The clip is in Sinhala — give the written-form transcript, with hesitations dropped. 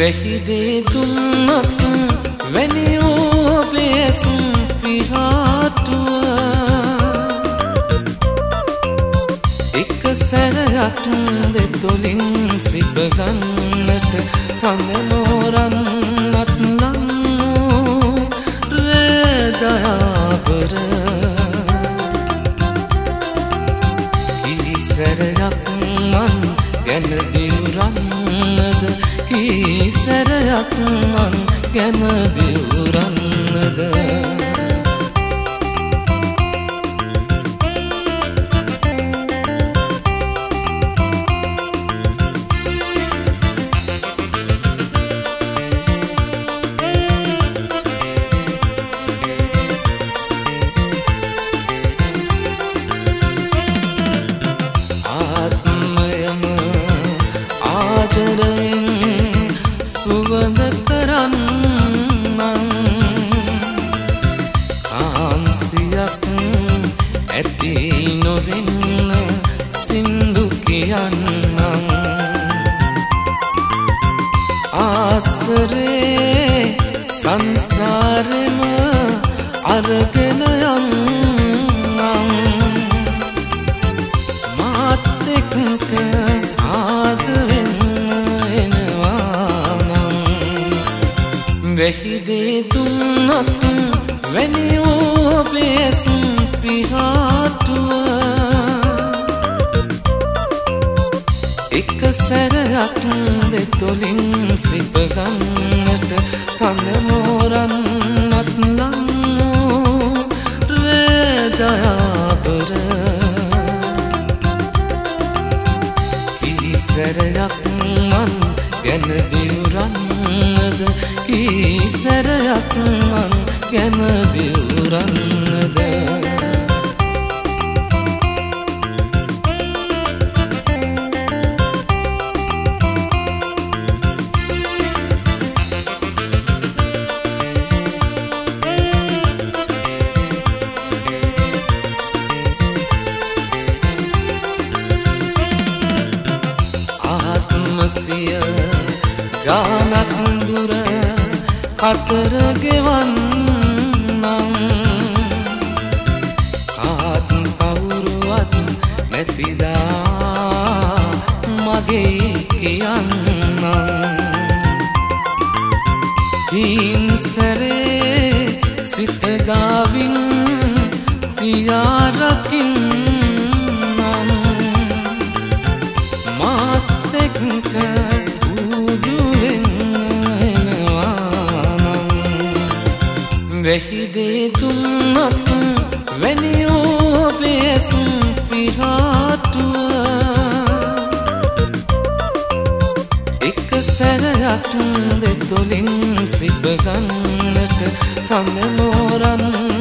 වෙහිදේ දුන්නත් වැනි ඔබේ පිහාටුව එක සැරයක් දෙතොලින් සිප ගන්නට සඳ මෝරන්නත් නම් රේදයාබර කිසරයක් මන් ගැන දිවුරන්නද කිසරයක් මන් ගැන දිවුරන්නද සුවඳ කරන්නන් කාන්සියක් ඇති නොවෙන්න සින්දු කියන්නම් ආසරේ සංසාරෙම අරගෙන යන්නම් මාත් එක්ක වෙහිදේ දුන්නත් වැනි ඔබේ පිහාටුව එක සැරයක් දෙතොලින් සිප ගන්නට සඳ මෝරන්නත් නම් රේදයාබර කිසරයක් මන් ගැන දිවුරන්නද කිසරයක් මන් ගැන දිවුරන්නද ආත්මසිය ගානක් දුර කතර ගෙවන්නම් කාත් කවුරුවත් නැතිදා මගේ කියන්නම් හිංසරේ සිත ගාවින් තියාරකින්නම් මාත් එක්ක වෙහිදේ දුන්නත් වැනි ඔබේ පිහාටුව එක සැරයක් දෙතොලින් සිප ගන්නට සඳ මෝරන්න